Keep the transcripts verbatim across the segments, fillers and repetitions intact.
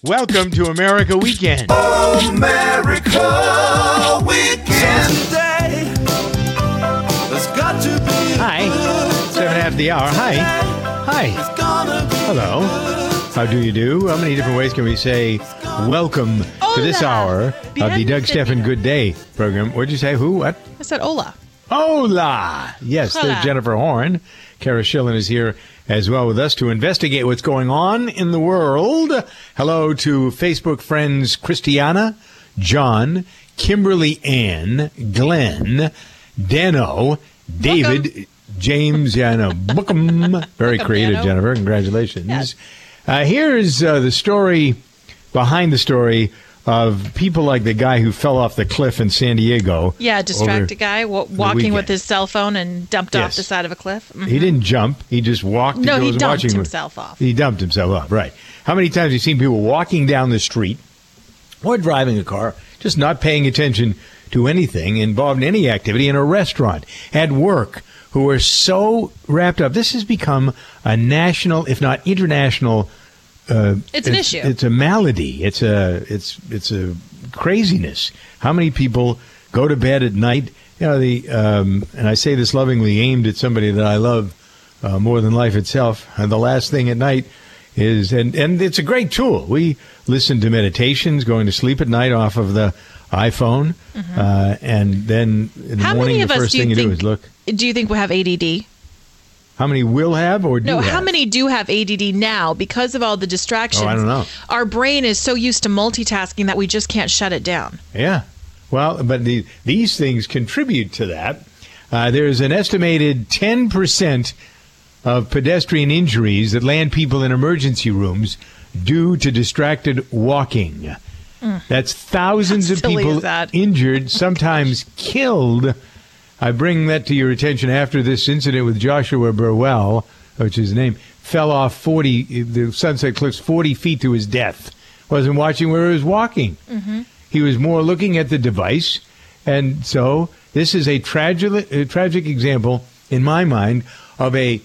Welcome to America Weekend. America Weekend. Today, there's got to be Hi. Seven after the hour. Hi. Hi. Hello. How do you do? How many different ways can we say welcome Hola. to this hour of the Doug Stephan Good Day program? What'd you say? Who? What? I said hola. Hola. Yes, Hola. there's Jennifer Horn. Kara Schillen is here as well with us to investigate what's going on in the world. Hello to Facebook friends Christiana, John, Kimberly Ann, Glenn, Dano, David, James, yeah, I know, Bookham. Very Bookham, creative, Dano. Jennifer. Congratulations. Yes. Uh, here's uh, the story behind the story of people like the guy who fell off the cliff in San Diego. Yeah, distracted over guy w- the walking with weekend. his cell phone and dumped Yes. off the side of a cliff. Mhm. He didn't jump. He just walked. No, he was dumped watching- himself off. He dumped himself off, right. How many times have you seen people walking down the street or driving a car, just not paying attention to anything, involved in any activity, in a restaurant, at work, who are so wrapped up? This has become a national, if not international, uh, It's an issue. It's a malady. It's a it's it's a craziness. How many people go to bed at night? You know, the um, and I say this lovingly, aimed at somebody that I love uh, more than life itself. And the last thing at night is, and and it's a great tool. We listen to meditations, going to sleep at night off of the iPhone, uh, and then in the How morning, many of the us first do you thing you do think? is look. Do you think we have A D D? How many will have or do No, have? how many do have A D D now because of all the distractions? Oh, I don't know. Our brain is so used to multitasking that we just can't shut it down. Yeah. Well, but the, these things contribute to that. Uh, there's an estimated ten percent of pedestrian injuries that land people in emergency rooms due to distracted walking. That's thousands How of silly people is that? injured, sometimes killed. I bring that to your attention after this incident with Joshua Burwell, which is his name, fell off forty, the Sunset Cliffs, forty feet to his death. Wasn't watching where he was walking. Mm-hmm. He was more looking at the device. And so this is a tragic, a tragic example, in my mind, of a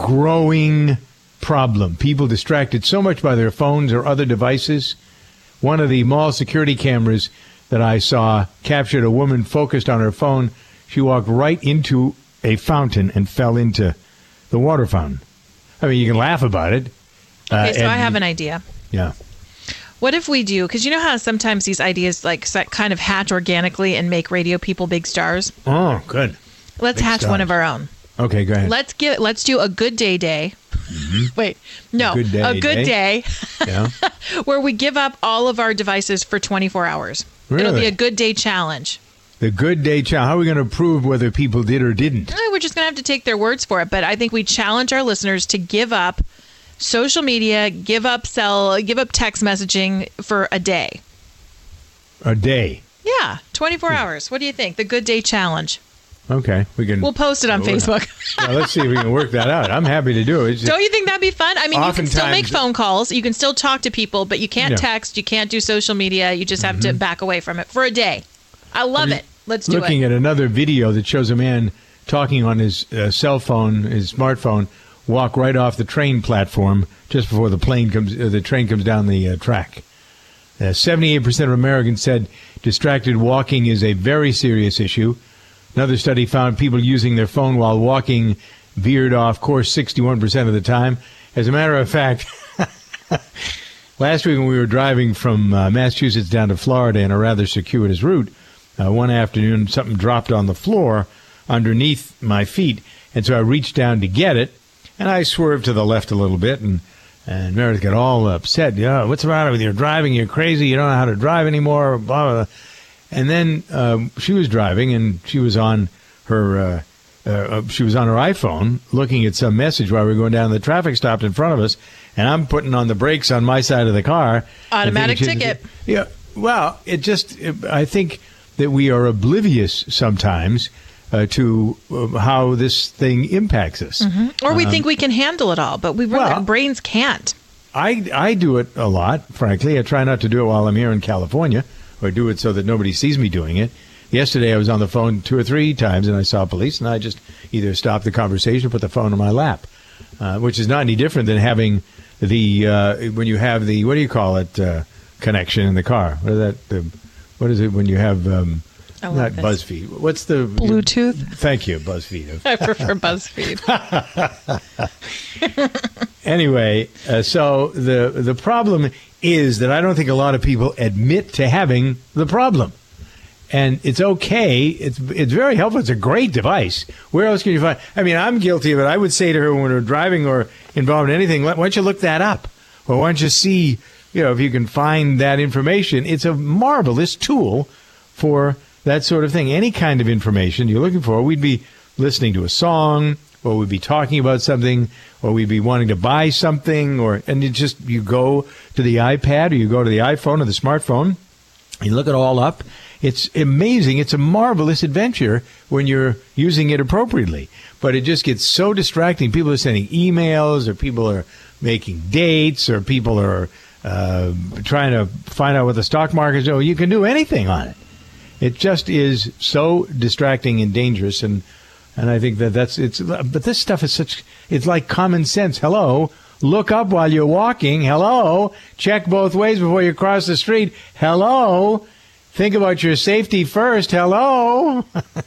growing problem. People distracted so much by their phones or other devices. One of the mall security cameras that I saw captured a woman focused on her phone. She walked right into a fountain and fell into the water fountain. I mean, you can laugh about it. Okay, Uh, so and- I have an idea. Yeah. What if we do, because you know how sometimes these ideas like se- kind of hatch organically and make radio people big stars? Oh, good. Let's Big hatch stars. one of our own. Okay, go ahead. Let's give. Let's do a good day day. Wait, no, Good day a good day? day, Yeah. where we give up all of our devices for twenty-four hours. It'll Really? be a good day challenge. The good day challenge. How are we going to prove whether people did or didn't? Eh, We're just gonna have to take their words for it. But I think we challenge our listeners to give up social media, give up cell, give up text messaging for a day. A day. Yeah, twenty-four hours. What do you think? The good day challenge. Okay. We can. We'll post it on Well, Facebook. yeah, let's see if we can work that out. I'm happy to do it. It's just- Don't you think that'd be fun? I mean, you can still make Oftentimes- phone calls. You can still talk to people, but you can't Yeah. Mm-hmm. text. You can't do social media. You just have to back away from it for a day. I love it. Let's do looking it. at another video that shows a man talking on his uh, cell phone, his smartphone, walk right off the train platform just before the plane comes, uh, the train comes down the uh, track. Uh, seventy-eight percent of Americans said distracted walking is a very serious issue. Another study found people using their phone while walking veered off course sixty-one percent of the time. As a matter of fact, last week when we were driving from uh, Massachusetts down to Florida in a rather circuitous route, uh, one afternoon something dropped on the floor underneath my feet, and so I reached down to get it, and I swerved to the left a little bit, and, and Meredith got all upset. Yeah, what's the matter with you? You're driving, you're crazy, you don't know how to drive anymore, blah, blah, blah. And then um, she was driving, and she was on her uh, uh, she was on her iPhone looking at some message while we were going down. The traffic stopped in front of us, and I'm putting on the brakes on my side of the car. Automatic and thinking she- ticket. Yeah. Well, it just it, I think that we are oblivious sometimes uh, to uh, how this thing impacts us. Or we think we can handle it all, but we really, well- our brains can't. I I do it a lot, frankly. I try not to do it while I'm here in California, or do it so that nobody sees me doing it. Yesterday, I was on the phone two or three times, and I saw police, and I just either stopped the conversation or put the phone on my lap, uh, which is not any different than having the, uh, when you have the, what do you call it, uh, connection in the car. What is that? The, what is it when you have um, I not like this. BuzzFeed? What's the Bluetooth? Thank you, BuzzFeed. I prefer BuzzFeed. Anyway, uh, so the the problem is that I don't think a lot of people admit to having the problem. And it's okay. It's it's very helpful. It's a great device. Where else can you find? I mean, I'm guilty of it. I would say to her when we're driving or involved in anything, why don't you look that up? Or why don't you see, you know, if you can find that information? It's a marvelous tool for that sort of thing. Any kind of information you're looking for. We'd be listening to a song, or we'd be talking about something, or we'd be wanting to buy something, or and you just you go to the iPad or you go to the iPhone or the smartphone, you look it all up. It's amazing. It's a marvelous adventure when you're using it appropriately. But it just gets so distracting. People are sending emails, or people are making dates, or people are uh, trying to find out what the stock market is. Oh, you can do anything on it. It just is so distracting and dangerous. And and I think that that's it's. But this stuff is such. It's like common sense. Hello. Look up while you're walking. Hello. Check both ways before you cross the street. Hello. Think about your safety first. Hello.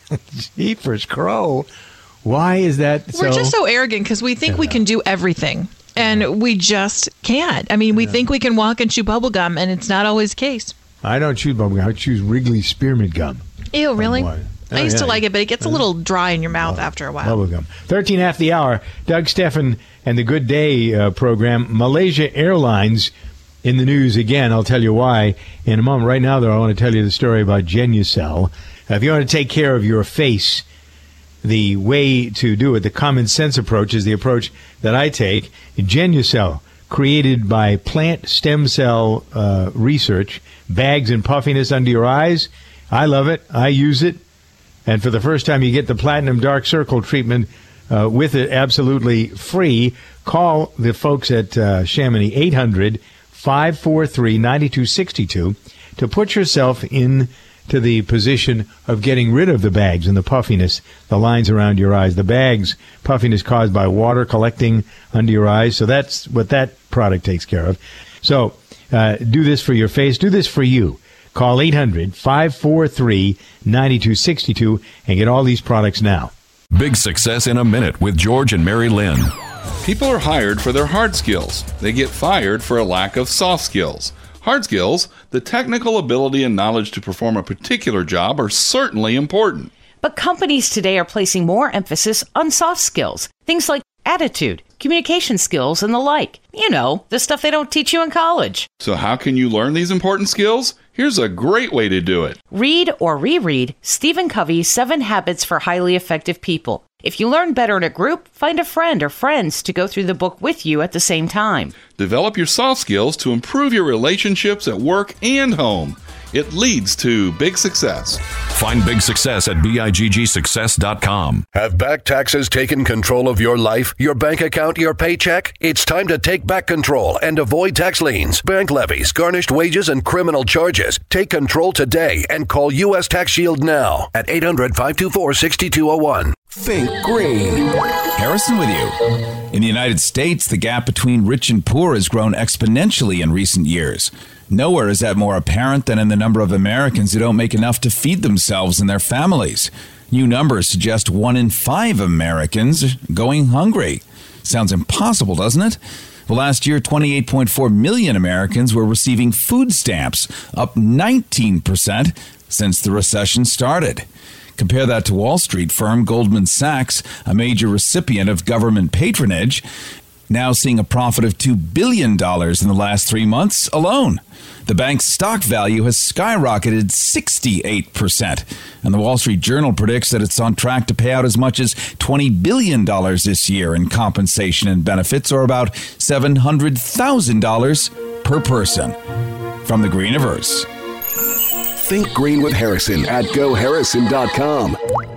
Jeepers crow. Why is that so? We're just so arrogant because we think Yeah. we can do everything. And we just can't. I mean, we Yeah. think we can walk and chew bubble gum, and it's not always the case. I don't choose bubblegum. I choose Wrigley Spearmint Gum. Ew, really? Why? I Oh, used yeah. to like it, but it gets a little dry in your mouth after a while. Bubblegum. thirteen after the hour. Doug Steffen and the Good Day uh, program. Malaysia Airlines in the news again. I'll tell you why in a moment. Right now, though, I want to tell you the story about Genucel. Uh, if you want to take care of your face, the way to do it, the common sense approach, is the approach that I take. Genucel, created by plant stem cell uh, research, bags and puffiness under your eyes. I love it. I use it. And for the first time, you get the Platinum Dark Circle treatment uh, with it absolutely free. Call the folks at uh, Chamonix, eight hundred, five four three, nine two six two, to put yourself in to the position of getting rid of the bags and the puffiness, the lines around your eyes. The bags, puffiness caused by water collecting under your eyes. So that's what that product takes care of. So uh, do this for your face. Do this for you. Call eight hundred, five four three, nine two six two and get all these products now. Big Success in a Minute with George and Mary Lynn. People are hired for their hard skills. They get fired for a lack of soft skills. Hard skills, the technical ability and knowledge to perform a particular job, are certainly important. But companies today are placing more emphasis on soft skills, things like attitude, communication skills, and the like. You know, the stuff they don't teach you in college. So how can you learn these important skills? Here's a great way to do it. Read or reread Stephen Covey's Seven Habits for Highly Effective People. If you learn better in a group, find a friend or friends to go through the book with you at the same time. Develop your soft skills to improve your relationships at work and home. It leads to big success. Find Big Success at big success dot com. Have back taxes taken control of your life, your bank account, your paycheck? It's time to take back control and avoid tax liens, bank levies, garnished wages, and criminal charges. Take control today and call U S Tax Shield now at eight hundred, five two four, six two zero one. Think green. Harrison with you. In the United States, the gap between rich and poor has grown exponentially in recent years. Nowhere is that more apparent than in the number of Americans who don't make enough to feed themselves and their families. New numbers suggest one in five Americans are going hungry. Sounds impossible, doesn't it? Well, last year, twenty-eight point four million Americans were receiving food stamps, up nineteen percent since the recession started. Compare that to Wall Street firm Goldman Sachs, a major recipient of government patronage, now seeing a profit of two billion dollars in the last three months alone. The bank's stock value has skyrocketed sixty-eight percent, and the Wall Street Journal predicts that it's on track to pay out as much as twenty billion dollars this year in compensation and benefits, or about seven hundred thousand dollars per person. From the Greeniverse. Think Green with Harrison at go harrison dot com.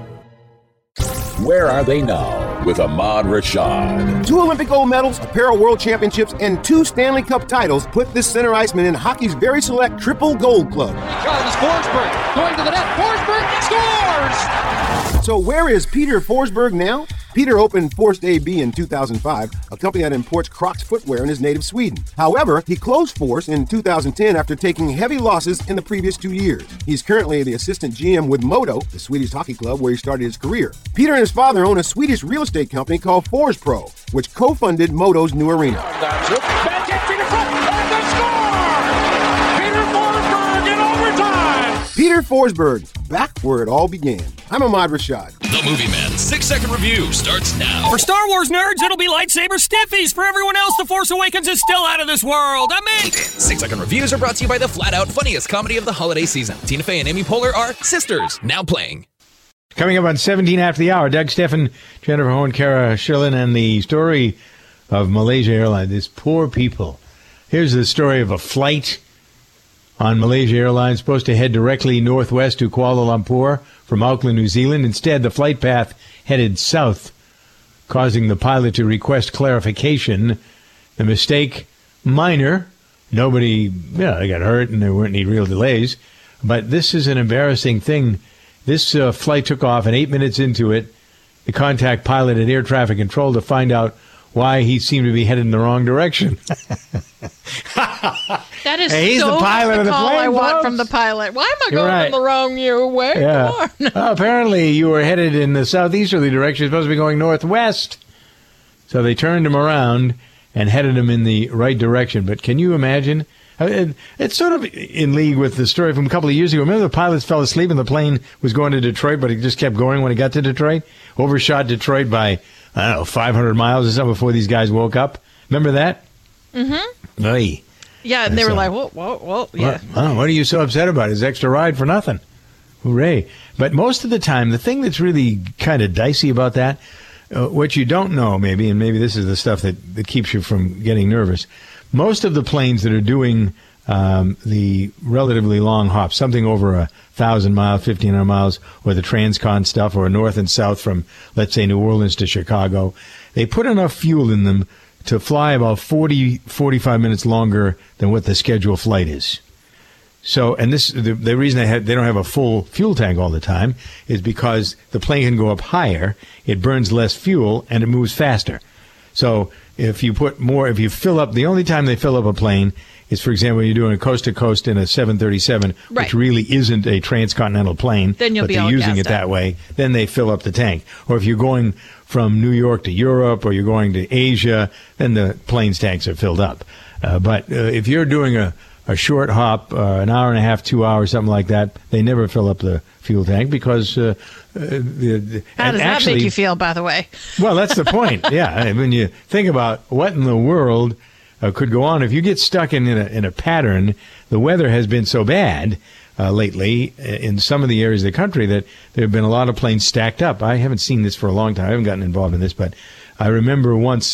Where are they now? With Ahmad Rashad. Two Olympic gold medals, a pair of world championships, and two Stanley Cup titles put this center iceman in hockey's very select triple gold club. Charles Forsberg going to the net. Forsberg scores! So where is Peter Forsberg now? Peter opened Forced A B in two thousand five, a company that imports Crocs footwear in his native Sweden. However, he closed Force in two thousand ten after taking heavy losses in the previous two years. He's currently the assistant G M with Modo, the Swedish hockey club where he started his career. Peter and his father own a Swedish real estate company called Force Pro, which co-funded Modo's new arena. That's it. Back into the front, and they score! Peter Forsberg in overtime! Peter Forsberg, back where it all began. I'm Ahmad Rashad. The Movie Man six-second review starts now. For Star Wars nerds, it'll be lightsaber stiffies. For everyone else, The Force Awakens is still out of this world. I'm in. Six-second reviews are brought to you by the flat-out funniest comedy of the holiday season. Tina Fey and Amy Poehler are sisters, now playing. Coming up on seventeen after the hour, Doug Steffen, Jennifer Horn, Kara Schillen, and the story of Malaysia Airlines. These poor people. Here's the story of a flight on Malaysia Airlines supposed to head directly northwest to Kuala Lumpur from Auckland, New Zealand. Instead, the flight path headed south, causing the pilot to request clarification. The mistake, minor. Nobody, yeah, they got hurt and there weren't any real delays. But this is an embarrassing thing. This uh, flight took off, and eight minutes into it, the contact pilot at air traffic control to find out why he seemed to be headed in the wrong direction. That is hey, he's so the pilot the of the call plane, I want folks. from the pilot. Why am I You're going right. in the wrong you way? Yeah. Well, apparently, you were headed in the southeasterly direction. You're supposed to be going northwest. So they turned him around and headed him in the right direction. But can you imagine? I mean, it's sort of in league with the story from a couple of years ago. Remember the pilots fell asleep and the plane was going to Detroit, but it just kept going when it got to Detroit? Overshot Detroit by, I don't know, five hundred miles or something before these guys woke up. Remember that? Mm-hmm. Hey. Yeah, and they That's were a- like, whoa, whoa, whoa, yeah. What, oh, what are you so upset about? It's extra ride for nothing. Hooray. But most of the time, the thing that's really kind of dicey about that, uh, what you don't know maybe, and maybe this is the stuff that, that keeps you from getting nervous, most of the planes that are doing um, the relatively long hops, something over a thousand miles, fifteen hundred miles, or the transcon stuff, or north and south from, let's say, New Orleans to Chicago, they put enough fuel in them to fly about forty, forty-five minutes longer than what the scheduled flight is. So, and this, the, the reason they have, they don't have a full fuel tank all the time is because the plane can go up higher, it burns less fuel, and it moves faster. So, if you put more, if you fill up, the only time they fill up a plane is, for example, you're doing a coast-to-coast in a seven thirty-seven, Right. which really isn't a transcontinental plane, Then you'll but be they're all using it gassed that up. way, then they fill up the tank. Or if you're going from New York to Europe, or you're going to Asia, then the plane's tanks are filled up. Uh, but uh, if you're doing a, a short hop, uh, an hour and a half, two hours, something like that, they never fill up the fuel tank because uh, uh, the, the, How and does actually, that make you feel, by the way? well, that's the point. Yeah, I mean, when you think about what in the world uh, could go on, if you get stuck in, in, a, in a pattern, the weather has been so bad uh, lately in some of the areas of the country that there have been a lot of planes stacked up. I haven't seen this for a long time. I haven't gotten involved in this, but I remember once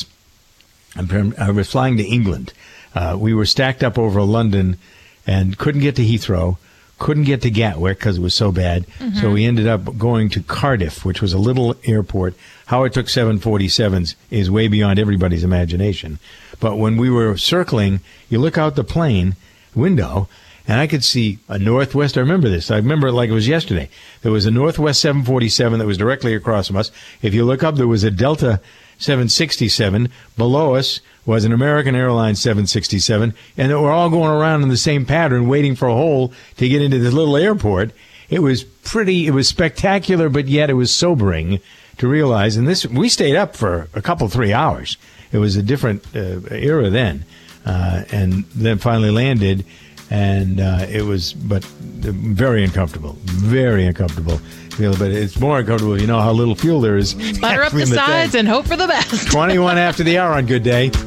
I was flying to England. Uh, we were stacked up over London and couldn't get to Heathrow. Couldn't get to Gatwick because it was so bad. Mhm. So we ended up going to Cardiff, which was a little airport. How it took seven forty-sevens is way beyond everybody's imagination. But when we were circling, you look out the plane window, and I could see a Northwest. I remember this. I remember it like it was yesterday. There was a Northwest seven forty-seven that was directly across from us. If you look up, there was a Delta seven sixty-seven. Below us was an American Airlines seven sixty-seven, and they were all going around in the same pattern, waiting for a hole to get into this little airport. It was pretty, it was spectacular, but yet it was sobering to realize. And this, we stayed up for a couple, three hours. It was a different uh, era then, uh, and then finally landed, and uh, it was, but very uncomfortable, very uncomfortable. But it's more uncomfortable, you know how little fuel there is. Butter up the in sides tank. and hope for the best. twenty-one after the hour on Good Day.